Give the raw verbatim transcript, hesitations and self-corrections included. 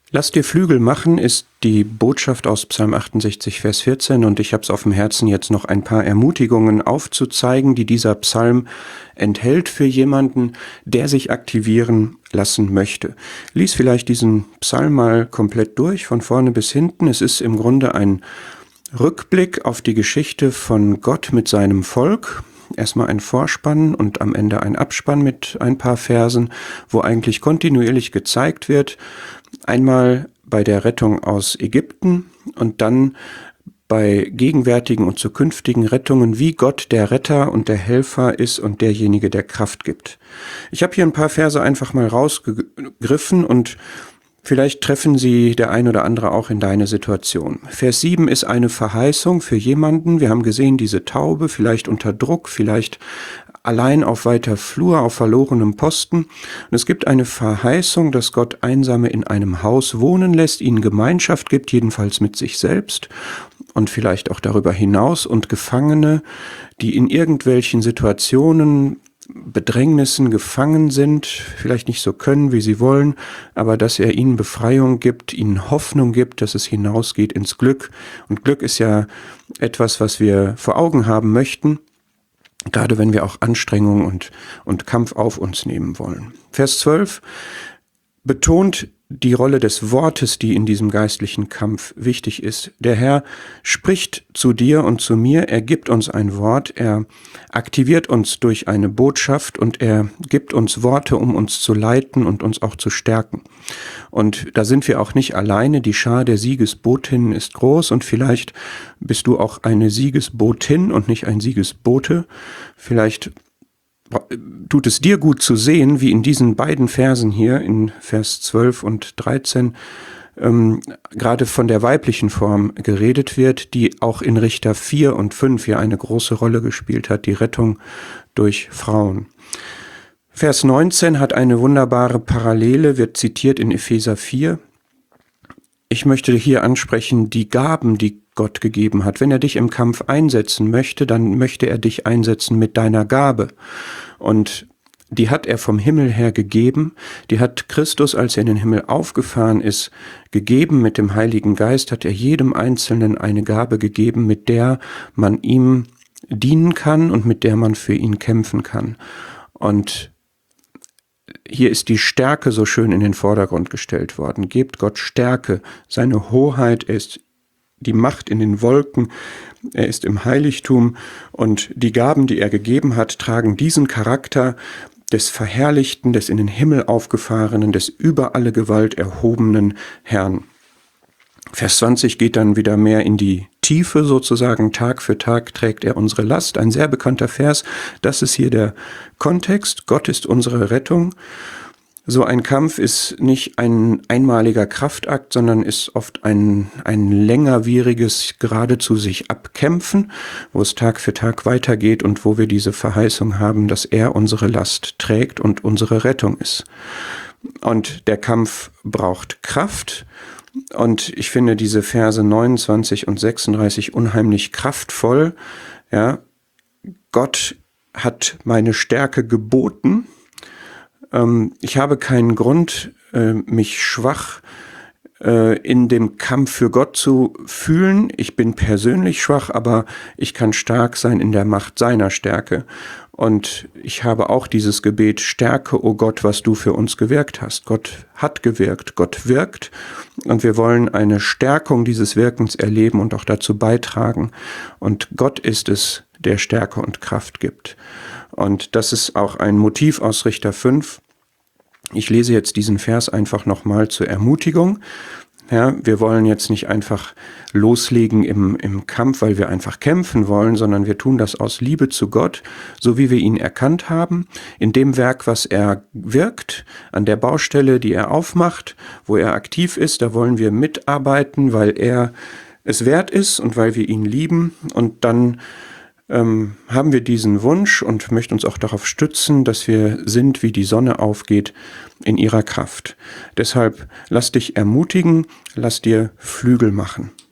Lass dir Flügel machen ist die Botschaft aus Psalm achtundsechzig, Vers vierzehn, und ich habe es auf dem Herzen, jetzt noch ein paar Ermutigungen aufzuzeigen, die dieser Psalm enthält für jemanden, der sich aktivieren lassen möchte. Lies vielleicht diesen Psalm mal komplett durch, von vorne bis hinten. Es ist im Grunde ein Rückblick auf die Geschichte von Gott mit seinem Volk. Erstmal ein Vorspann und am Ende ein Abspann mit ein paar Versen, wo eigentlich kontinuierlich gezeigt wird, einmal bei der Rettung aus Ägypten und dann bei gegenwärtigen und zukünftigen Rettungen, wie Gott der Retter und der Helfer ist und derjenige, der Kraft gibt. Ich habe hier ein paar Verse einfach mal rausgegriffen und vielleicht treffen sie der ein oder andere auch in deine Situation. Vers sieben ist eine Verheißung für jemanden. Wir haben gesehen, diese Taube, vielleicht unter Druck, vielleicht allein auf weiter Flur, auf verlorenem Posten. Und es gibt eine Verheißung, dass Gott Einsame in einem Haus wohnen lässt, ihnen Gemeinschaft gibt, jedenfalls mit sich selbst und vielleicht auch darüber hinaus, und Gefangene, die in irgendwelchen Situationen, Bedrängnissen gefangen sind, vielleicht nicht so können, wie sie wollen, aber dass er ihnen Befreiung gibt, ihnen Hoffnung gibt, dass es hinausgeht ins Glück. Und Glück ist ja etwas, was wir vor Augen haben möchten, gerade wenn wir auch Anstrengung und, und Kampf auf uns nehmen wollen. Vers zwölf betont die Rolle des Wortes, die in diesem geistlichen Kampf wichtig ist. Der Herr spricht zu dir und zu mir, er gibt uns ein Wort, er aktiviert uns durch eine Botschaft und er gibt uns Worte, um uns zu leiten und uns auch zu stärken. Und da sind wir auch nicht alleine, die Schar der Siegesbotinnen ist groß und vielleicht bist du auch eine Siegesbotin und nicht ein Siegesbote. Vielleicht tut es dir gut zu sehen, wie in diesen beiden Versen hier, in Vers zwölf und dreizehn, ähm, gerade von der weiblichen Form geredet wird, die auch in Richter vier und fünf ja eine große Rolle gespielt hat, die Rettung durch Frauen. Vers neunzehn hat eine wunderbare Parallele, wird zitiert in Epheser vier. Ich möchte hier ansprechen, die Gaben, die Gott gegeben hat. Wenn er dich im Kampf einsetzen möchte, dann möchte er dich einsetzen mit deiner Gabe. Und die hat er vom Himmel her gegeben. Die hat Christus, als er in den Himmel aufgefahren ist, gegeben. Mit dem Heiligen Geist hat er jedem Einzelnen eine Gabe gegeben, mit der man ihm dienen kann und mit der man für ihn kämpfen kann. Und hier ist die Stärke so schön in den Vordergrund gestellt worden. Gebt Gott Stärke, seine Hoheit, er ist die Macht in den Wolken, er ist im Heiligtum, und die Gaben, die er gegeben hat, tragen diesen Charakter des Verherrlichten, des in den Himmel aufgefahrenen, des über alle Gewalt erhobenen Herrn. Vers zwanzig geht dann wieder mehr in die Tiefe sozusagen. Tag für Tag trägt er unsere Last. Ein sehr bekannter Vers. Das ist hier der Kontext. Gott ist unsere Rettung. So ein Kampf ist nicht ein einmaliger Kraftakt, sondern ist oft ein, ein längerwieriges, geradezu sich abkämpfen, wo es Tag für Tag weitergeht und wo wir diese Verheißung haben, dass er unsere Last trägt und unsere Rettung ist. Und der Kampf braucht Kraft. Und ich finde diese Verse neunundzwanzig und sechsunddreißig unheimlich kraftvoll. Ja, Gott hat meine Stärke geboten. Ähm, ich habe keinen Grund, äh, mich schwach äh, in dem Kampf für Gott zu fühlen. Ich bin persönlich schwach, aber ich kann stark sein in der Macht seiner Stärke. Und ich habe auch dieses Gebet: Stärke, o Gott, was du für uns gewirkt hast. Gott hat gewirkt, Gott wirkt, und wir wollen eine Stärkung dieses Wirkens erleben und auch dazu beitragen. Und Gott ist es, der Stärke und Kraft gibt. Und das ist auch ein Motiv aus Richter fünf. Ich lese jetzt diesen Vers einfach nochmal zur Ermutigung. Ja, wir wollen jetzt nicht einfach loslegen im, im Kampf, weil wir einfach kämpfen wollen, sondern wir tun das aus Liebe zu Gott, so wie wir ihn erkannt haben, in dem Werk, was er wirkt, an der Baustelle, die er aufmacht, wo er aktiv ist. Da wollen wir mitarbeiten, weil er es wert ist und weil wir ihn lieben. Und dann ähm, haben wir diesen Wunsch und möchten uns auch darauf stützen, dass wir sind, wie die Sonne aufgeht, in ihrer Kraft. Deshalb lass dich ermutigen, lass dir Flügel machen.